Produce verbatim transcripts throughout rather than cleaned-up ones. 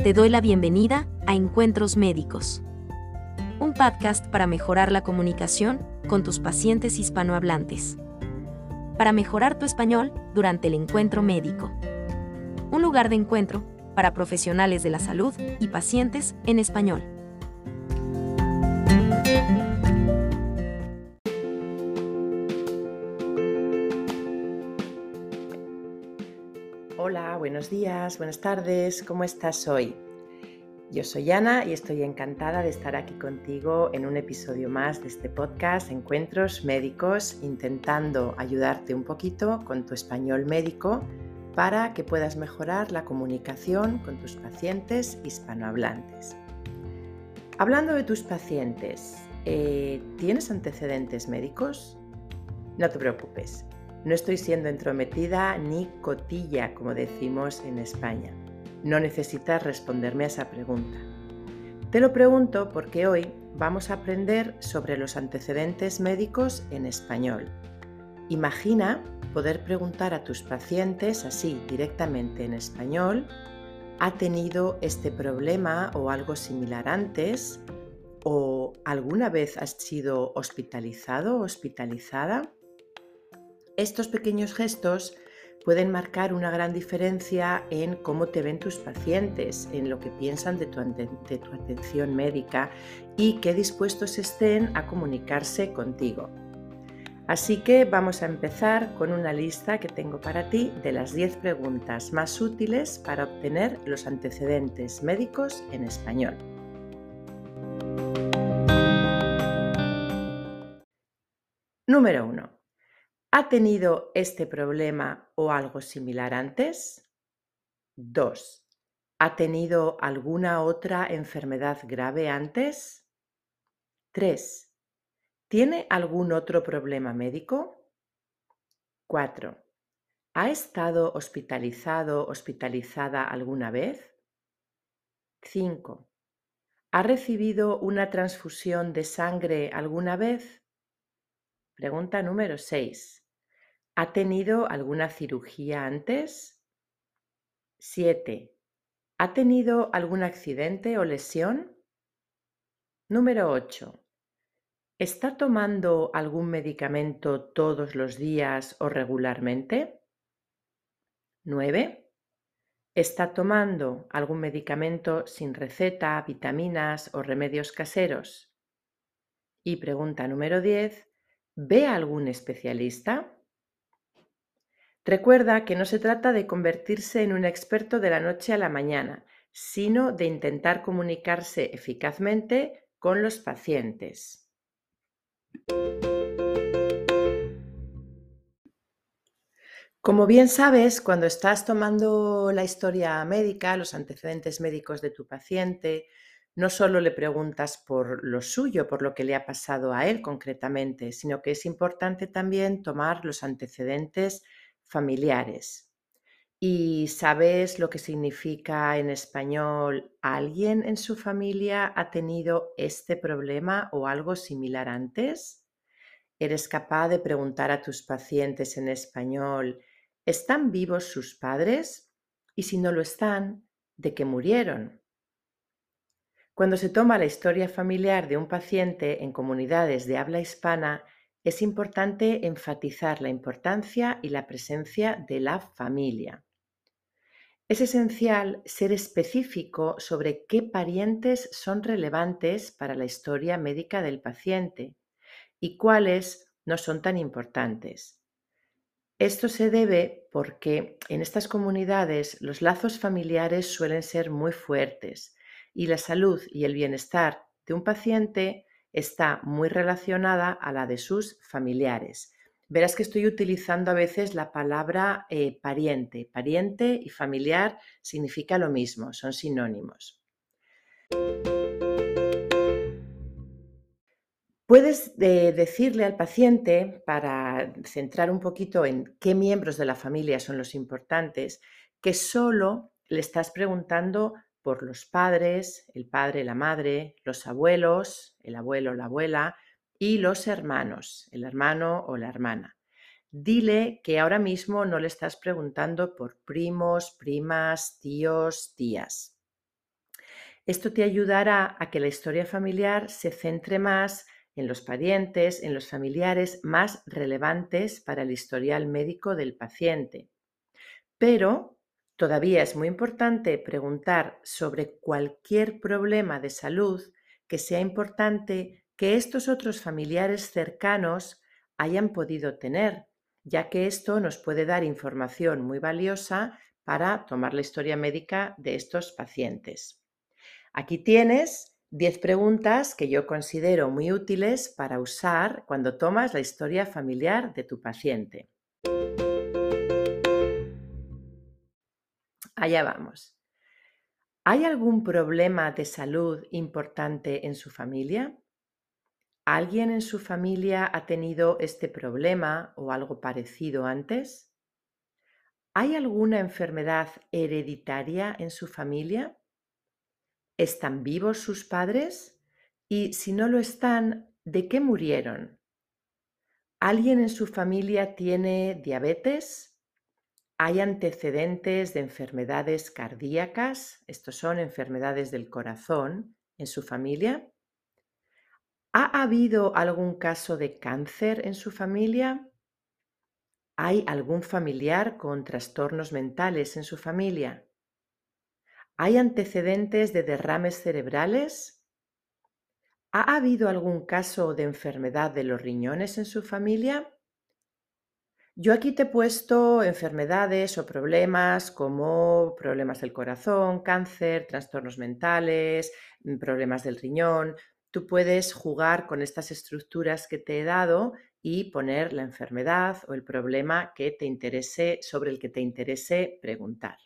Te doy la bienvenida a Encuentros Médicos, un podcast para mejorar la comunicación con tus pacientes hispanohablantes. Para mejorar tu español durante el encuentro médico. Un lugar de encuentro para profesionales de la salud y pacientes en español. Hola, buenos días, buenas tardes, ¿cómo estás hoy? Yo soy Ana y estoy encantada de estar aquí contigo en un episodio más de este podcast Encuentros Médicos, intentando ayudarte un poquito con tu español médico para que puedas mejorar la comunicación con tus pacientes hispanohablantes. Hablando de tus pacientes, eh, ¿tienes antecedentes médicos? No te preocupes. No estoy siendo entrometida ni cotilla, como decimos en España. No necesitas responderme a esa pregunta. Te lo pregunto porque hoy vamos a aprender sobre los antecedentes médicos en español. Imagina poder preguntar a tus pacientes así directamente en español: ¿ha tenido este problema o algo similar antes? ¿O alguna vez has sido hospitalizado o hospitalizada? Estos pequeños gestos pueden marcar una gran diferencia en cómo te ven tus pacientes, en lo que piensan de tu, de tu atención médica y qué dispuestos estén a comunicarse contigo. Así que vamos a empezar con una lista que tengo para ti de las diez preguntas más útiles para obtener los antecedentes médicos en español. Número uno. ¿Ha tenido este problema o algo similar antes? dos. ¿Ha tenido alguna otra enfermedad grave antes? tres. ¿Tiene algún otro problema médico? cuatro. ¿Ha estado hospitalizado o hospitalizada alguna vez? cinco. ¿Ha recibido una transfusión de sangre alguna vez? Pregunta número seis. ¿Ha tenido alguna cirugía antes? siete. ¿Ha tenido algún accidente o lesión? Número ocho. ¿Está tomando algún medicamento todos los días o regularmente? nueve. ¿Está tomando algún medicamento sin receta, vitaminas o remedios caseros? Y pregunta número diez. ¿Ve a algún especialista? Recuerda que no se trata de convertirse en un experto de la noche a la mañana, sino de intentar comunicarse eficazmente con los pacientes. Como bien sabes, cuando estás tomando la historia médica, los antecedentes médicos de tu paciente, no solo le preguntas por lo suyo, por lo que le ha pasado a él concretamente, sino que es importante también tomar los antecedentes familiares. ¿Y sabes lo que significa en español alguien en su familia ha tenido este problema o algo similar antes? ¿Eres capaz de preguntar a tus pacientes en español: ¿están vivos sus padres? Y si no lo están, ¿de qué murieron? Cuando se toma la historia familiar de un paciente en comunidades de habla hispana, es importante enfatizar la importancia y la presencia de la familia. Es esencial ser específico sobre qué parientes son relevantes para la historia médica del paciente y cuáles no son tan importantes. Esto se debe porque en estas comunidades los lazos familiares suelen ser muy fuertes y la salud y el bienestar de un paciente está muy relacionada a la de sus familiares. Verás que estoy utilizando a veces la palabra eh, pariente. Pariente y familiar significa lo mismo, son sinónimos. Puedes eh, decirle al paciente, para centrar un poquito en qué miembros de la familia son los importantes, que solo le estás preguntando por los padres, el padre, la madre, los abuelos, el abuelo, la abuela, y los hermanos, el hermano o la hermana. Dile que ahora mismo no le estás preguntando por primos, primas, tíos, tías. Esto te ayudará a que la historia familiar se centre más en los parientes, en los familiares más relevantes para el historial médico del paciente. Pero todavía es muy importante preguntar sobre cualquier problema de salud que sea importante que estos otros familiares cercanos hayan podido tener, ya que esto nos puede dar información muy valiosa para tomar la historia médica de estos pacientes. Aquí tienes diez preguntas que yo considero muy útiles para usar cuando tomas la historia familiar de tu paciente. Allá vamos. ¿Hay algún problema de salud importante en su familia? ¿Alguien en su familia ha tenido este problema o algo parecido antes? ¿Hay alguna enfermedad hereditaria en su familia? ¿Están vivos sus padres? Y si no lo están, ¿de qué murieron? ¿Alguien en su familia tiene diabetes? ¿Hay antecedentes de enfermedades cardíacas? Estos son enfermedades del corazón en su familia. ¿Ha habido algún caso de cáncer en su familia? ¿Hay algún familiar con trastornos mentales en su familia? ¿Hay antecedentes de derrames cerebrales? ¿Ha habido algún caso de enfermedad de los riñones en su familia? Yo aquí te he puesto enfermedades o problemas como problemas del corazón, cáncer, trastornos mentales, mm, problemas del riñón. Tú puedes jugar con estas estructuras que te he dado y poner la enfermedad o el problema que te interese, sobre el que te interese preguntar.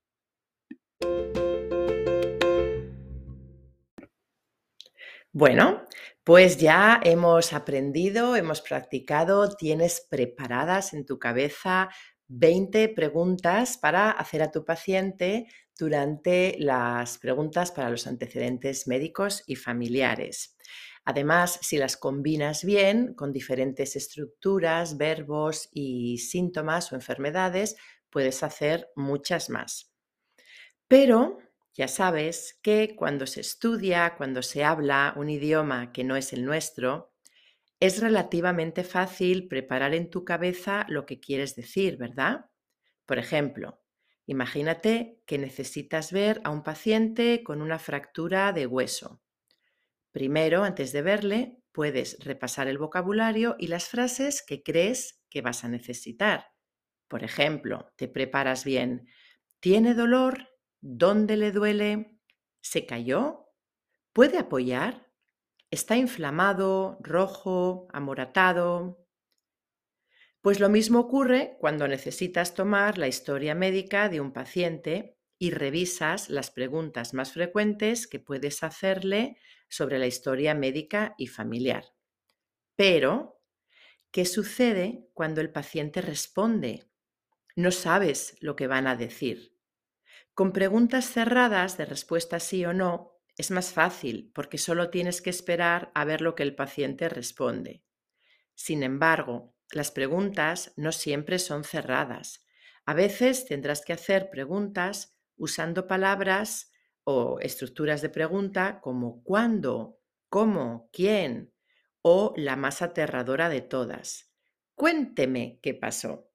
Bueno, pues ya hemos aprendido, hemos practicado, tienes preparadas en tu cabeza veinte preguntas para hacer a tu paciente durante las preguntas para los antecedentes médicos y familiares. Además, si las combinas bien con diferentes estructuras, verbos y síntomas o enfermedades, puedes hacer muchas más. Pero ya sabes que cuando se estudia, cuando se habla un idioma que no es el nuestro, es relativamente fácil preparar en tu cabeza lo que quieres decir, ¿verdad? Por ejemplo, imagínate que necesitas ver a un paciente con una fractura de hueso. Primero, antes de verle, puedes repasar el vocabulario y las frases que crees que vas a necesitar. Por ejemplo, te preparas bien. ¿Tiene dolor? ¿Dónde le duele? ¿Se cayó? ¿Puede apoyar? ¿Está inflamado, rojo, amoratado? Pues lo mismo ocurre cuando necesitas tomar la historia médica de un paciente y revisas las preguntas más frecuentes que puedes hacerle sobre la historia médica y familiar. Pero, ¿qué sucede cuando el paciente responde? No sabes lo que van a decir. Con preguntas cerradas de respuesta sí o no, es más fácil porque solo tienes que esperar a ver lo que el paciente responde. Sin embargo, las preguntas no siempre son cerradas. A veces tendrás que hacer preguntas usando palabras o estructuras de pregunta como ¿cuándo?, ¿cómo?, ¿quién? O la más aterradora de todas. Cuénteme qué pasó.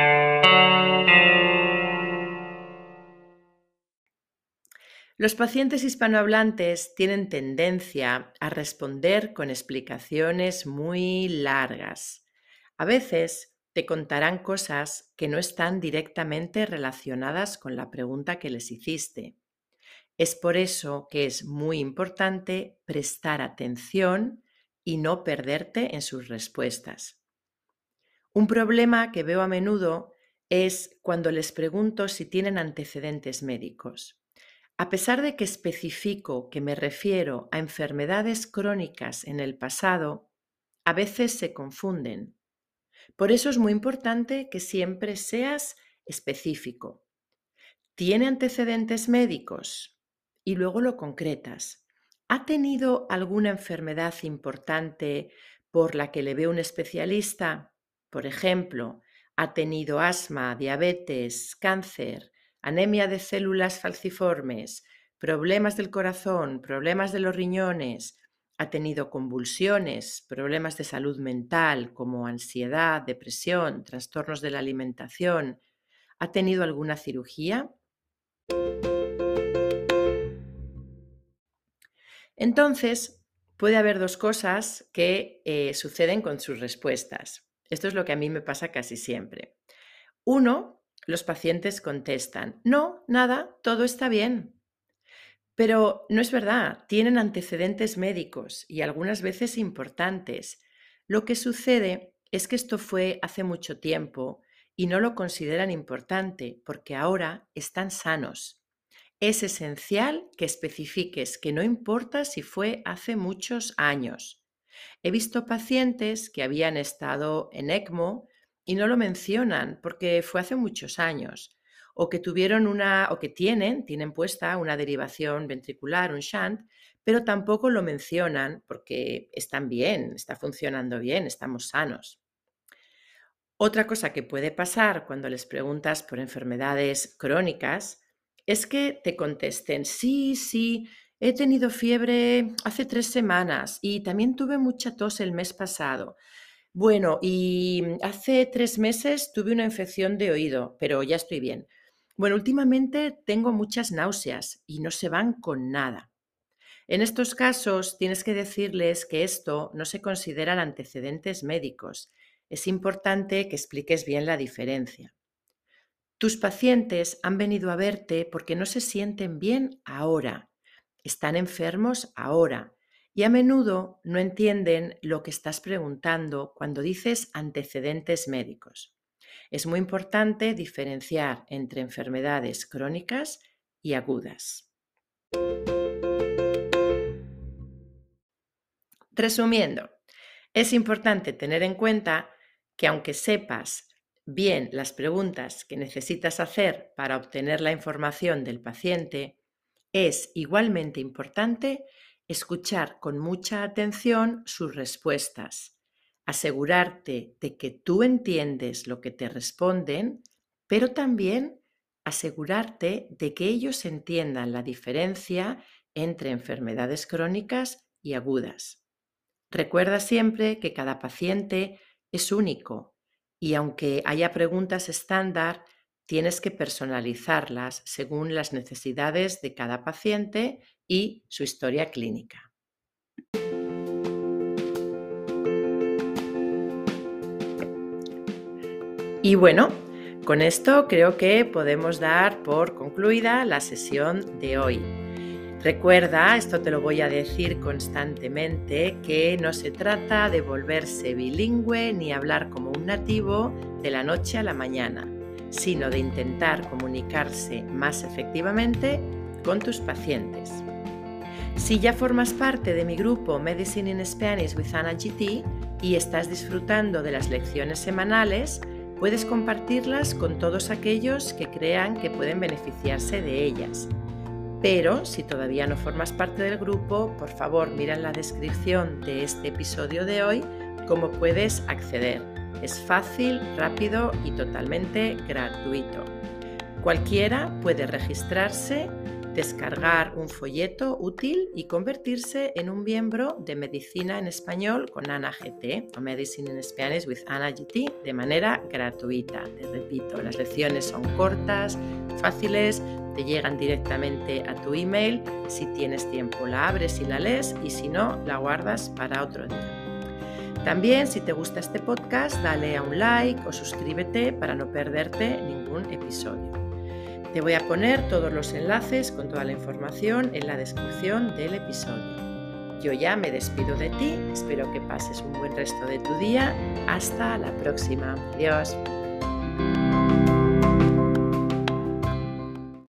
Los pacientes hispanohablantes tienen tendencia a responder con explicaciones muy largas. A veces te contarán cosas que no están directamente relacionadas con la pregunta que les hiciste. Es por eso que es muy importante prestar atención y no perderte en sus respuestas. Un problema que veo a menudo es cuando les pregunto si tienen antecedentes médicos. A pesar de que especifico que me refiero a enfermedades crónicas en el pasado, a veces se confunden. Por eso es muy importante que siempre seas específico. ¿Tiene antecedentes médicos? Y luego lo concretas. ¿Ha tenido alguna enfermedad importante por la que le ve un especialista? Por ejemplo, ¿ha tenido asma, diabetes, cáncer, anemia de células falciformes, problemas del corazón, problemas de los riñones, ha tenido convulsiones, problemas de salud mental como ansiedad, depresión, trastornos de la alimentación, ¿ha tenido alguna cirugía? Entonces, puede haber dos cosas que eh, suceden con sus respuestas. Esto es lo que a mí me pasa casi siempre. Uno, los pacientes contestan, no, nada, todo está bien. Pero no es verdad, tienen antecedentes médicos y algunas veces importantes. Lo que sucede es que esto fue hace mucho tiempo y no lo consideran importante porque ahora están sanos. Es esencial que especifiques que no importa si fue hace muchos años. He visto pacientes que habían estado en ECMO y no lo mencionan porque fue hace muchos años, o que tuvieron una o que tienen, tienen puesta una derivación ventricular, un shunt, pero tampoco lo mencionan porque están bien, está funcionando bien, estamos sanos. Otra cosa que puede pasar cuando les preguntas por enfermedades crónicas es que te contesten, sí, sí, he tenido fiebre hace tres semanas y también tuve mucha tos el mes pasado. Bueno, y hace tres meses tuve una infección de oído, pero ya estoy bien. Bueno, últimamente tengo muchas náuseas y no se van con nada. En estos casos tienes que decirles que esto no se consideran antecedentes médicos. Es importante que expliques bien la diferencia. Tus pacientes han venido a verte porque no se sienten bien ahora, están enfermos ahora y a menudo no entienden lo que estás preguntando cuando dices antecedentes médicos. Es muy importante diferenciar entre enfermedades crónicas y agudas. Resumiendo, es importante tener en cuenta que aunque sepas bien las preguntas que necesitas hacer para obtener la información del paciente, es igualmente importante escuchar con mucha atención sus respuestas, asegurarte de que tú entiendes lo que te responden, pero también asegurarte de que ellos entiendan la diferencia entre enfermedades crónicas y agudas. Recuerda siempre que cada paciente es único y aunque haya preguntas estándar, tienes que personalizarlas según las necesidades de cada paciente y su historia clínica. Y bueno, con esto creo que podemos dar por concluida la sesión de hoy. Recuerda, esto te lo voy a decir constantemente, que no se trata de volverse bilingüe ni hablar como un nativo de la noche a la mañana, sino de intentar comunicarse más efectivamente con tus pacientes. Si ya formas parte de mi grupo Medicine in Spanish with Ana G T y estás disfrutando de las lecciones semanales, puedes compartirlas con todos aquellos que crean que pueden beneficiarse de ellas. Pero si todavía no formas parte del grupo, por favor mira en la descripción de este episodio de hoy cómo puedes acceder. Es fácil, rápido y totalmente gratuito. Cualquiera puede registrarse, descargar un folleto útil y convertirse en un miembro de Medicina en Español con Ana G T o Medicine in Spanish with Ana G T de manera gratuita. Te repito, las lecciones son cortas, fáciles, te llegan directamente a tu email. Si tienes tiempo la abres y la lees y si no, la guardas para otro día. También, si te gusta este podcast, dale a un like o suscríbete para no perderte ningún episodio. Te voy a poner todos los enlaces con toda la información en la descripción del episodio. Yo ya me despido de ti, espero que pases un buen resto de tu día. Hasta la próxima. Adiós.